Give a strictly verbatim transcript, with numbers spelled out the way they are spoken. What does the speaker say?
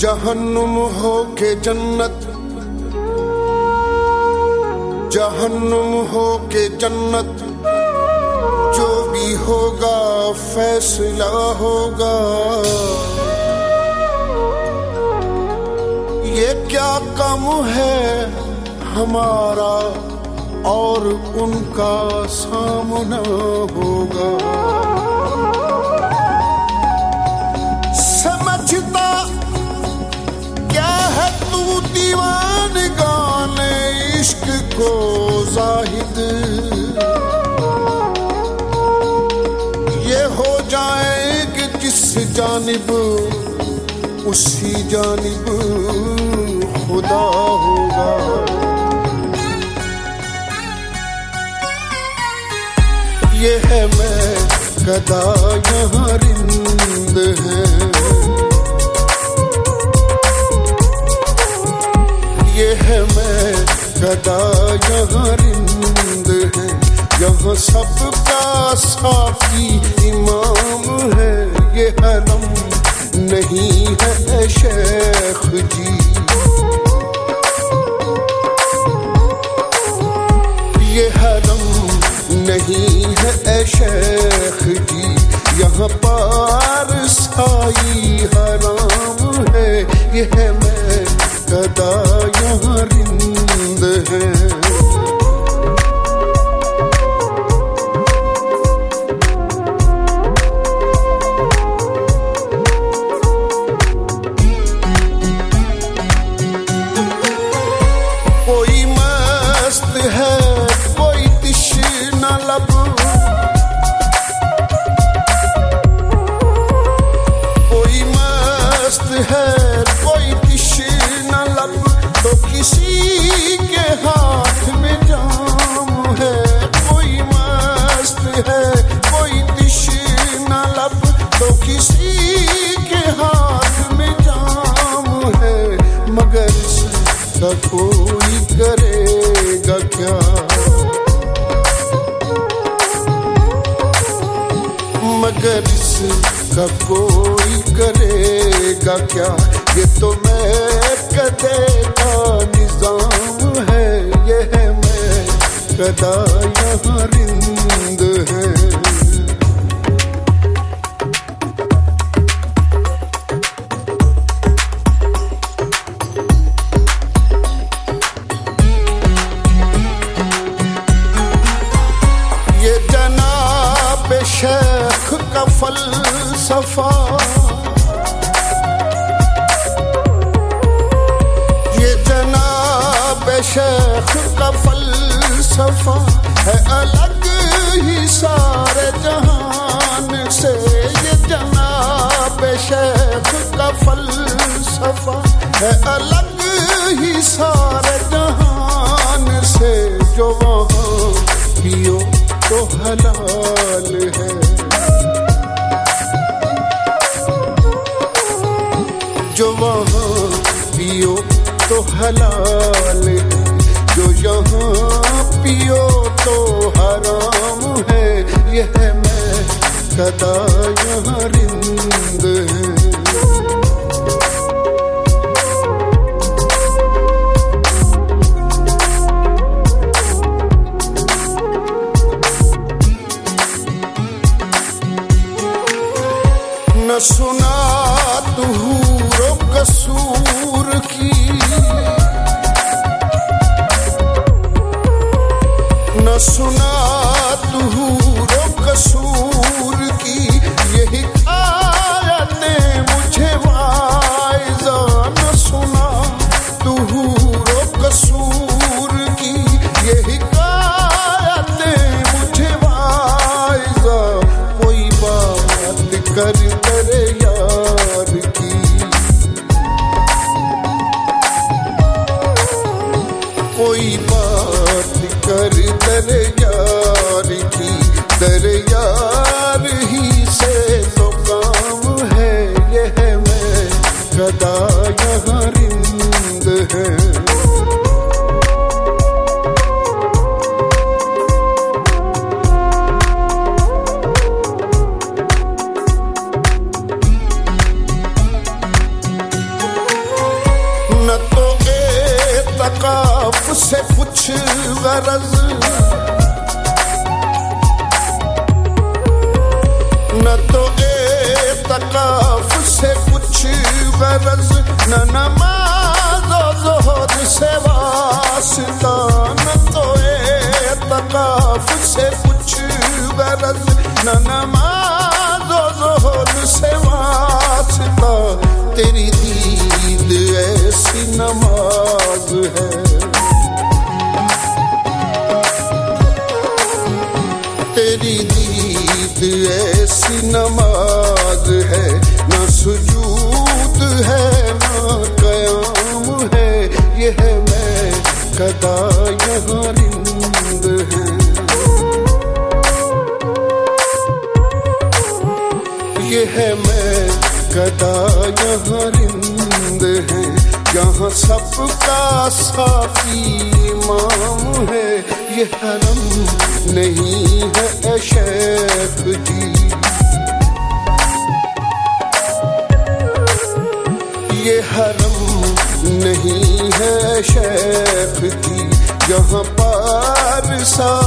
जहन्नुम हो के जन्नत, जहन्नुम हो के जन्नत, जो भी होगा फैसला होगा। ये क्या कम है हमारा और उनका सामना होगा। समझता क्या है तू दीवानगाने इश्क को जाहिद, ये हो जाएंगे जिस जानिब उसी जानिब खुदा होगा। ये है मैं कदा यहाँ रिंद है, ये है मैं कदा यहाँ रिंद है। यहाँ सबका साकी इमाम है, ये हरम नहीं है शेख जी। ये हरम नहीं है शेख जी, यहाँ पार साई हराम है। ये है मैं कदा यहाँ रिंद है। कोई करेगा क्या, मगर इसका कोई करेगा क्या। ये तो मैं कदे का निजाम है, ये है मैं कदा यहाँ रिंद है। शेख का फलसफा, ये जनाब शेख का फलसफा है अलग ही सारे जहान से। ये जनाब शेख का फलसफा है अलग ही सारे जहान से। जो वहाँ पियो तो हलाल है, जो वहाँ पियो तो हलाल है। जो यहाँ पियो तो हराम है, ये है मैं कदा यहाँ रिंद है। न सुना तू रो कसूर की, न सुना तू रो कसूर की। यही आयते मुझे वाइज़ा, न सुना तू रो कसूर की। यही आयते मुझे वाइज़ा, कोई बात कर तेरे यार की। कोई बात कर तेरे यार की, तेरे यार ही से तो काम है। ये है मैं कदा यहाँ रिंद है। तकाफ से कुछ गरज न नमाज़ो ज़ोहर से वास्ता, न तो तकाफ से कुछ गरज न नमाज़ो ज़ोहर से वास्ता। तेरी दीद ऐसी नमाज है, तेरी दीद ऐसी नमाज है, ना सुजूद है ना क़याम है, ये है मैं कदा यहाँ रिंद है, ये है मैं कदा यहाँ रिंद है, यहाँ सबका साफी इमाम है, ये हरम नहीं है ए शेख जी, ये हरम नहीं है शेख जी, यहाँ पार सा